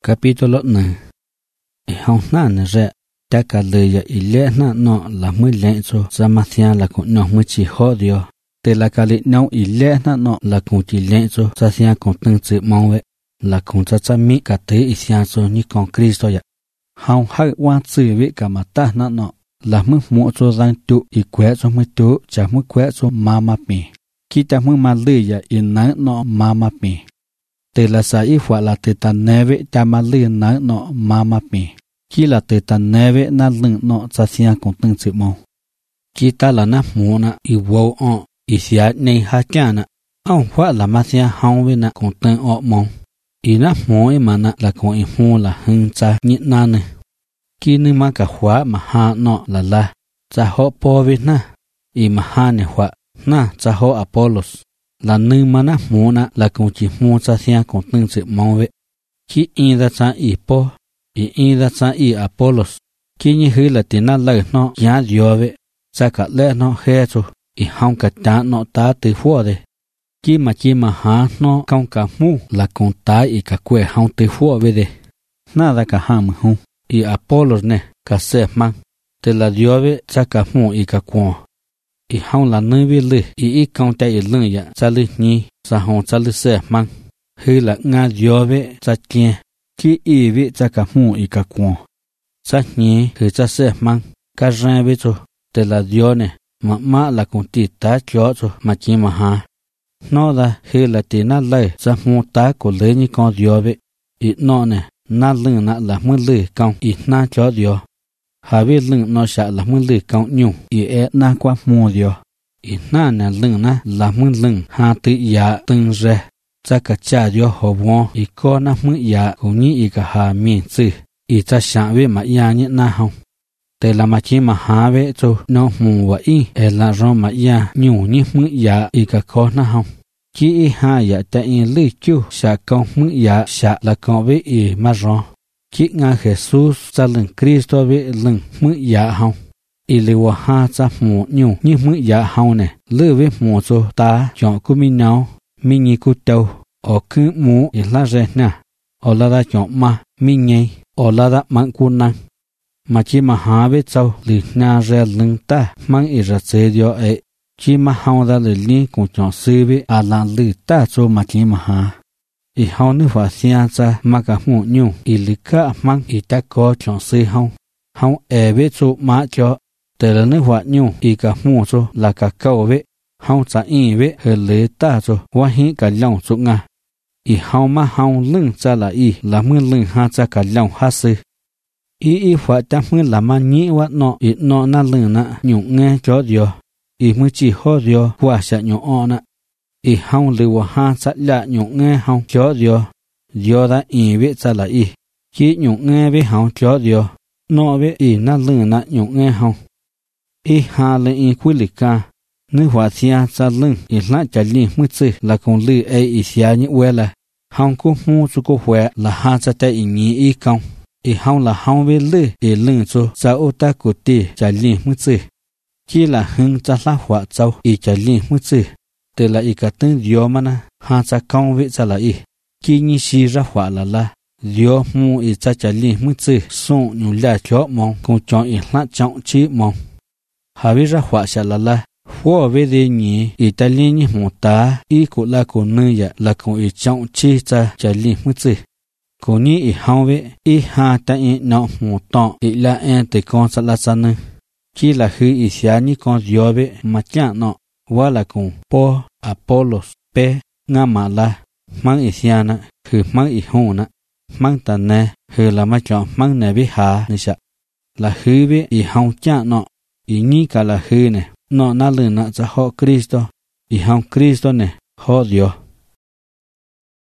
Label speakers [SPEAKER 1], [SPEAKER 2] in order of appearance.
[SPEAKER 1] Capítulo 1. Hong na ne re ta ka le ya ile na no la mu le so zamathia la ko no mu chi ho dio te la ka le no ile na no la ko chi le so sa sia ko tung chi mo we la ko cha cha mi ka te i sia so ni con Cristo ya hong ha wa chi we ka ma ta na no la mu mo so zang tu i kwe so mu tu cha mu kwe so ma ma pi ki ta mu ma le ya in na no ma ma pi te la sa i fwa la te ta neve ta ma le na no ma ma pi ki la te ta neve na lung no cha sia ko tung chi mo ki ta la na mu na i wo on i sia nei ha kya na ong fwa la ma sia hong we na ko tung o mo i na mo i ma na la ko i hu la hung cha ni na ne ki ni ma ka hwa ma ha no la cha ho po we na i ma ha ne hwa na cha ho Apollos la nu mana muna la con chi mu cha sia con tung chi mo we ki in da cha i po i da cha i Apollos ki ni hu la ti na le no ya dio we cha ka le no he chu i hong ka ta no ta ti fo de ki ma ha no kong ka mu la con ta i ka kwe hong ti fo we de na da ka ha mu hu i Apollos ne ka se man te la dio we cha ka mu i ka kwa i hong la nu vi le i kong ta i lung ya cha le ni sa hong cha le se mang hu la nga dio ve cha kien ki i vi cha ka mu i ka kwa cha ni hu cha se mang ka ran ve cho te la dio ne ma la con ti ta cho cho ma chi ma ha no da hu la ti na le cha mu ta ko le ni con dio ve i no ne na lung na la mu le kong i na cho dio hà vi lưng nó sẽ là mưa lử cao nhung e na qua mùa dio na nè lưng na là mưa lưng hà tự ya từng rè cha cả cha dio hồ vong co na mưa ya cũng như cả hà miền chữ cha sáng về mà ya như na hông để làm mà chỉ mà hà về cho nó mù và là do mà ya nhung như mưa ya cả co na hông chỉ hà ya tại lử chu sẽ cao mưa ya sẽ là cao về mà rõ ki nga Jesus cha lưng Cristo ve lưng mu ya hong i le wa ha cha mu nyu ni mu ya hong ne le ve mu cho ta chọn ku mi nao mi ni ku tau o ku mu i la re na o la da chọn ma mi nhei o la da mang ku nang ma chi ma ha ve chau li na re lưng ta mang i ra che dio e chi ma hong da le li ku chọn sư ve a la lu ta cho ma chi ma ha i hong nu fa sia cha ma ka mu nyu i li ka mang i ta ko chong si hong e ve chu ma cho te la nu fa nyu i ka mu cho la ka ko ve hong cha i ve he le ta cho wa hi ka long chu nga i hong ma hong lưng cha la i la mu lưng ha cha ka long ha si i fa ta mu la ma ni wa no i no na lưng na nyu nge cho dio i mu chi ho dio wa sha nyu ona i hong le wa ha cha la nyu nge hong cho dio da i ve cha la i ki nyu nge ve hong cho dio no ve i na lưng na nyu nge hong i ha le i ku li ka nu hwa sia cha lưng i la cha li mu chi la kong li i sia ni we la hong ku mu chu ko hwe la ha cha ta i ni i kong i hong la hong ve le i lưng chu cha o ta ku ti cha li mu chi ki la hung cha la hwa chau i cha li mu chi te la i ka ten dio mana ha cha kong ve cha la i ki ni si ra hwa la dio mu i cha cha li mu chi song nyu la cho mong ko chong i la chong chi mong ha vi ra hwa sha la fo ve de ni italian ni mu ta i ko la ko nu ya la ko i chong chi cha li mu chi ko ni i hong ve i ha ta i no mu to i la en te kon sa la sa ne ki la hu i sia ni kon dio ve ma cha no wa la con po Apollos pe nga ma la mang i siana hu mang i hu na mang ta ne hu la ma cho mang ne vi ha ni sha la hu vi i hong cha no i ni ka la hu ne no na lu na cha ho Cristo i hong Cristo ne ho Dio